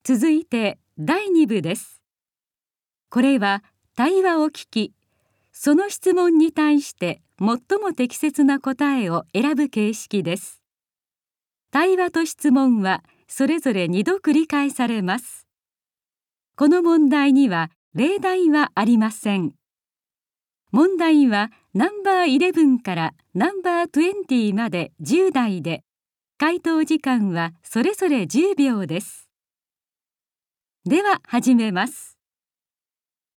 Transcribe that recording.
続いて第2部です。これは対話を聞き、その質問に対して最も適切な答えを選ぶ形式です。対話と質問はそれぞれ2度繰り返されます。この問題には例題はありません。問題はナンバー11からナンバー20まで10題で、回答時間はそれぞれ10秒です。では始めます。